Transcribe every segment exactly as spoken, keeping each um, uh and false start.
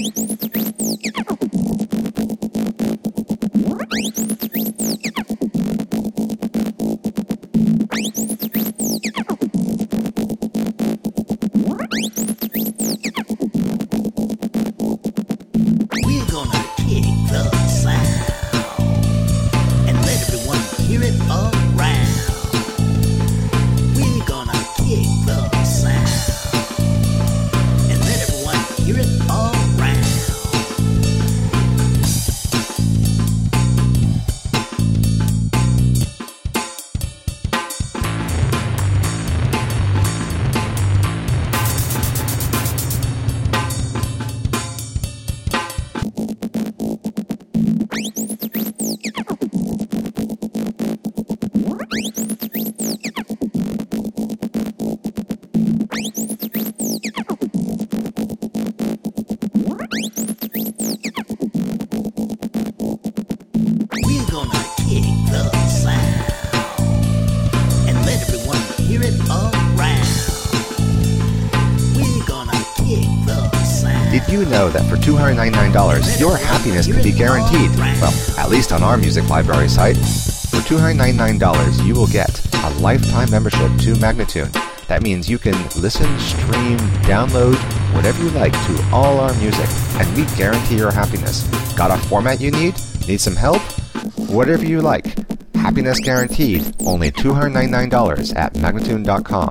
Did you know that for two hundred ninety-nine dollars, your happiness can be guaranteed? Well, at least on our music library site. For two hundred ninety-nine dollars, you will get a lifetime membership to Magnatune. That means you can listen, stream, download, whatever you like to all our music, and we guarantee your happiness. Got a format you need? Need some help? Whatever you like. Happiness guaranteed. Only two hundred ninety-nine dollars at Magnatune dot com.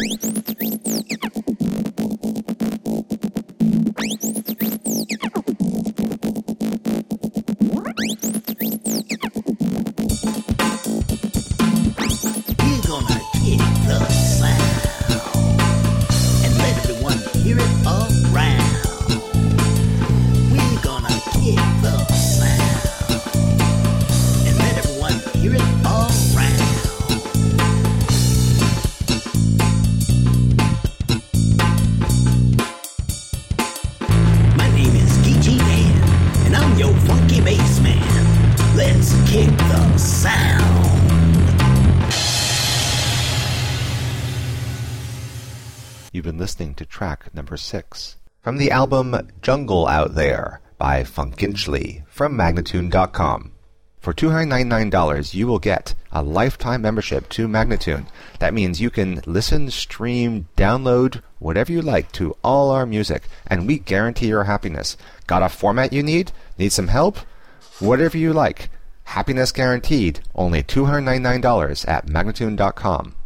You've been listening to track number six from the album Jungle Out There by Funkinchly from Magnatune dot com. For two hundred ninety-nine dollars, you will get a lifetime membership to Magnatune. That means you can listen, stream, download, whatever you like to all our music, and we guarantee your happiness. Got a format you need? Need some help? Whatever you like. Happiness guaranteed. Only two hundred ninety-nine dollars at Magnatune dot com.